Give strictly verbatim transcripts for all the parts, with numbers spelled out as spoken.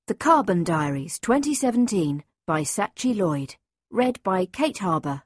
The Carbon Diaries, twenty seventeen, by Sachi Lloyd. Read by Kate Harbour.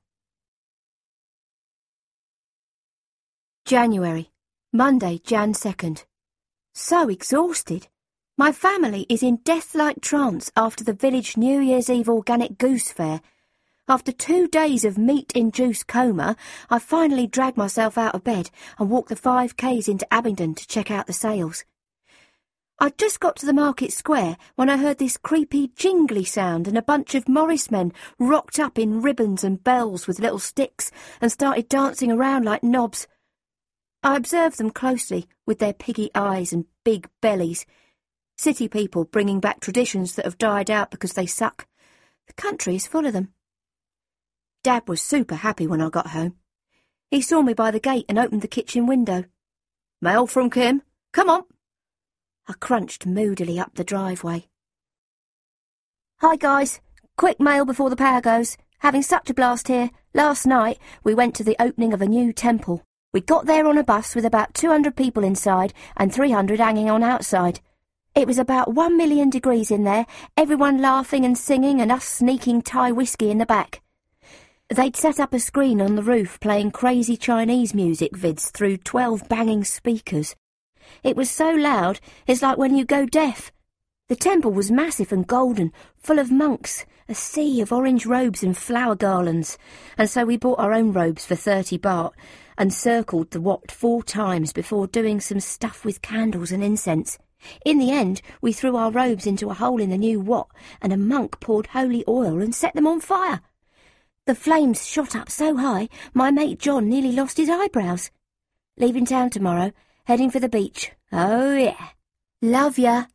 January. Monday, January second. So exhausted. My family is in death-like trance after the village New Year's Eve organic goose fair. After two days of meat-induced coma, I finally dragged myself out of bed and walked the five Ks into Abingdon to check out the sales. I'd just got to the market square when I heard this creepy jingly sound and a bunch of Morris men rocked up in ribbons and bells with little sticks and started dancing around like knobs. I observed them closely with their piggy eyes and big bellies. City people bringing back traditions that have died out because they suck. The country is full of them. Dad was super happy when I got home. He saw me by the gate and opened the kitchen window. "Mail from Kim? Come on." I crunched moodily up the driveway. "Hi guys, quick mail before the power goes. Having such a blast here. Last night we went to the opening of a new temple. We got there on a bus with about two hundred people inside and three hundred hanging on outside. It was about one million degrees in there, everyone laughing and singing and us sneaking Thai whiskey in the back. They'd set up a screen on the roof playing crazy Chinese music vids through twelve banging speakers. It was so loud, it's like when you go deaf. The temple was massive and golden, full of monks, a sea of orange robes and flower garlands, and so we bought our own robes for thirty baht and circled the Wat four times before doing some stuff with candles and incense. In the end, we threw our robes into a hole in the new Wat, and a monk poured holy oil and set them on fire. The flames shot up so high, my mate John nearly lost his eyebrows. Leaving town tomorrow, heading for the beach. Oh, yeah. Love ya.